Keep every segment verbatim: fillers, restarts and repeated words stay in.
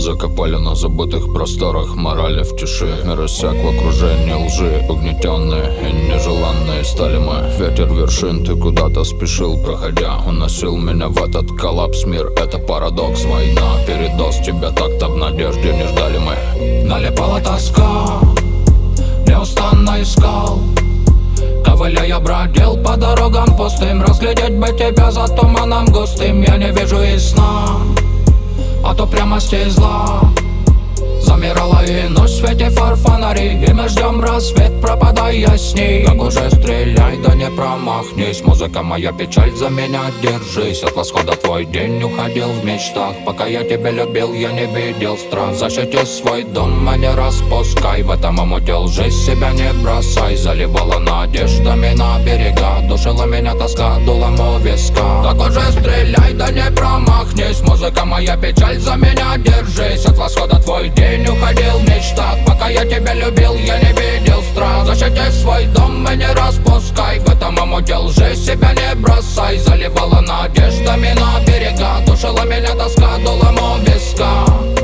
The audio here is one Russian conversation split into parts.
закопали на забытых просторах морали в тиши. Мир иссяк в окружении лжи, угнетенные и нежеланные стали мы. Ветер вершин, ты куда-то спешил, проходя, уносил меня в этот коллапс. Мир — это парадокс, война, передоз. Тебя так-то в надежде не ждали мы. Налипала тоска, неустанно искал, ковыляя бродил по дорогам пустым. Разглядеть бы тебя за туманом густым я не вижу и сна. От упрямости и зла замирала и ночь в свете фар фонарей, и мы ждем рассвет, пропадая с ней. Так уже стреляй, да не промахнись. Музыка моя, печаль, за меня держись. От восхода твой день уходил в мечтах. Пока я тебя любил, я не видел страх. Защити свой дом, а не распускай. В этом омуте лжи себя не бросай. Заливала надеждами на берега, душила меня тоска дулом у виска. Так уже стреляй, да не промахнись. Музыка моя, печаль, за меня держись. От восхода твой день уходил в мечтах. Пока я тебя любил, я не видел страх. Защити свой дом и не распускай. В этом омуте лжи себя не бросай. Заливала надеждами на берега, душила меня тоска дулом у виска.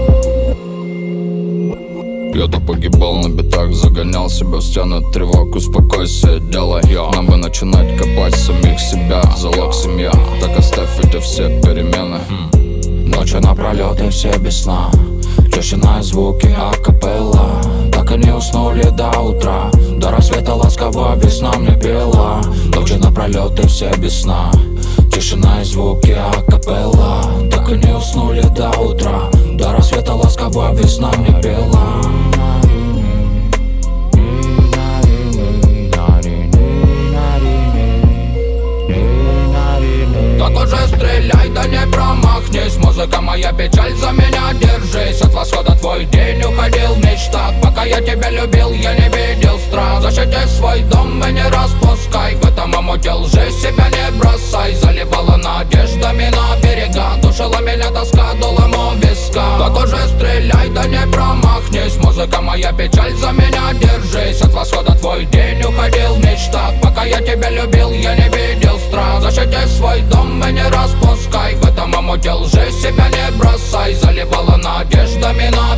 Я-то погибал на битах, загонял себя в стены тревог. Успокойся, делай я. Нам бы начинать копать самих себя. Залог семья, так оставь эти все перемены. Ночи напролет и все без сна. Тишина и звуки акапелла. Так и не уснули до утра. До рассвета ласково весна мне пела. Ночи напролет и все без сна. Тишина и звуки акапелла. Так и не уснули до утра. До рассвета ласково весна мне пела. Так уже стреляй, да не промахнись. Музыка моя, печаль, за меня держись. От восхода твой день уходил в мечтах. Пока я тебя любил, я не видел страх. Защити свой дом и не распускай. В этом омуте лжи себя не бросай. Заливала надеждами на берега, душила меня тоска дулом у виска. Так уже стреляй, да не промахнись. Музыка моя, печаль, за меня держись. От восхода твой день уходил в мечтах. Пока я тебя любил, я не видел страх. Защити свой дом и не распускай. В этом омуте лжи себя не бросай. Заливала надеждами на